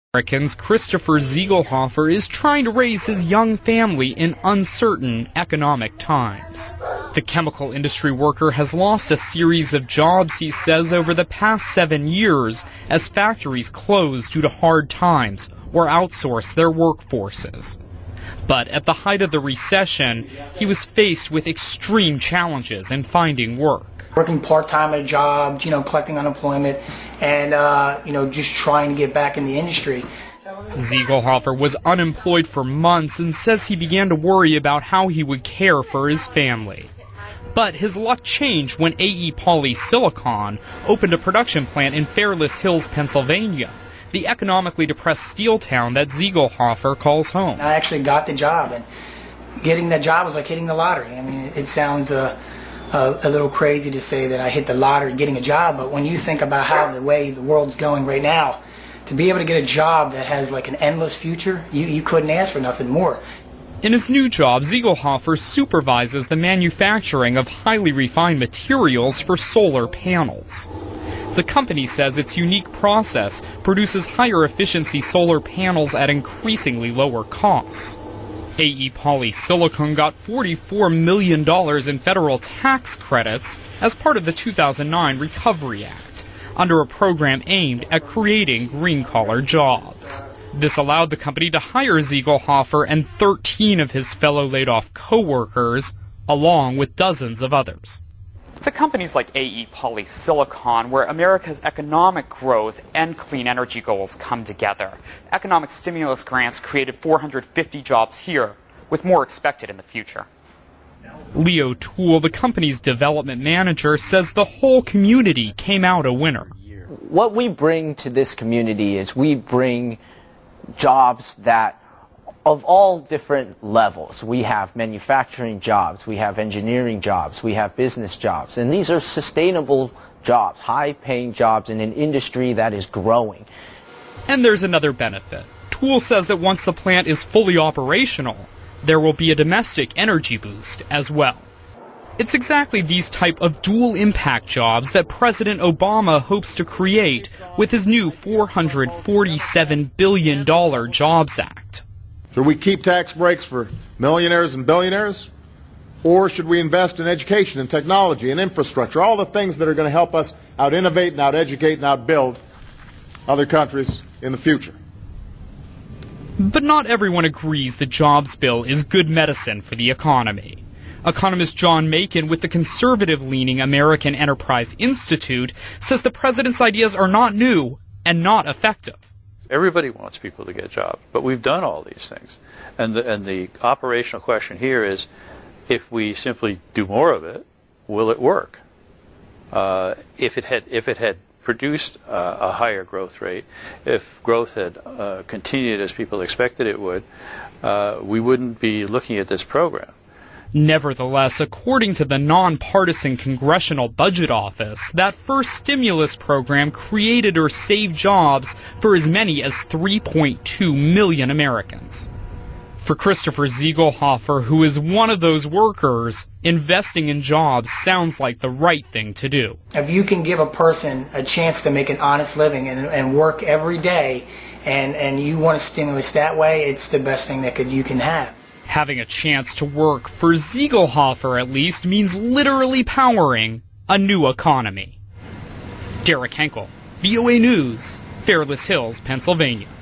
Americans, Christopher Ziegelhofer is trying to raise his young family in uncertain economic times. The chemical industry worker has lost a series of jobs, he says, over the past 7 years as factories close due to hard times or outsource their workforces. But at the height of the recession, he was faced with extreme challenges in finding work. Working part-time at a job, collecting unemployment, and, just trying to get back in the industry. Ziegelhofer was unemployed for months and says he began to worry about how he would care for his family. But his luck changed when AE Polysilicon opened a production plant in Fairless Hills, Pennsylvania, the economically depressed steel town that Ziegelhofer calls home. I actually got the job, and getting that job was like hitting the lottery. I mean, it sounds a little crazy to say that I hit the lottery getting a job, but when you think about how the way the world's going right now, to be able to get a job that has like an endless future, you couldn't ask for nothing more. In his new job, Ziegelhofer supervises the manufacturing of highly refined materials for solar panels. The company says its unique process produces higher efficiency solar panels at increasingly lower costs. AE Polysilicon got $44 million in federal tax credits as part of the 2009 Recovery Act, under a program aimed at creating green-collar jobs. This allowed the company to hire Ziegelhofer and 13 of his fellow laid-off co-workers, along with dozens of others. It's at companies like AE Polysilicon where America's economic growth and clean energy goals come together. Economic stimulus grants created 450 jobs here, with more expected in the future. Leo Toole, the company's development manager, says the whole community came out a winner. What we bring to this community is we bring jobs that of all different levels. We have manufacturing jobs, we have engineering jobs, we have business jobs, and these are sustainable jobs, high-paying jobs in an industry that is growing. And there's another benefit. Toole says that once the plant is fully operational, there will be a domestic energy boost as well. It's exactly these type of dual-impact jobs that President Obama hopes to create with his new $447 billion Jobs Act. Should we keep tax breaks for millionaires and billionaires? Or should we invest in education and technology and infrastructure, all the things that are going to help us out-innovate and out-educate and out-build other countries in the future? But not everyone agrees the jobs bill is good medicine for the economy. Economist John Macon with the conservative-leaning American Enterprise Institute says the president's ideas are not new and not effective. Everybody wants people to get jobs, but we've done all these things. And the operational question here is, if we simply do more of it, will it work? If it had produced a higher growth rate, if growth had continued as people expected it would, we wouldn't be looking at this program. Nevertheless, according to the nonpartisan Congressional Budget Office, that first stimulus program created or saved jobs for as many as 3.2 million Americans. For Christopher Ziegelhofer, who is one of those workers, investing in jobs sounds like the right thing to do. If you can give a person a chance to make an honest living and work every day, and you want a stimulus that way, it's the best thing that you can have. Having a chance to work, for Ziegelhofer at least, means literally powering a new economy. Derek Henkel, VOA News, Fairless Hills, Pennsylvania.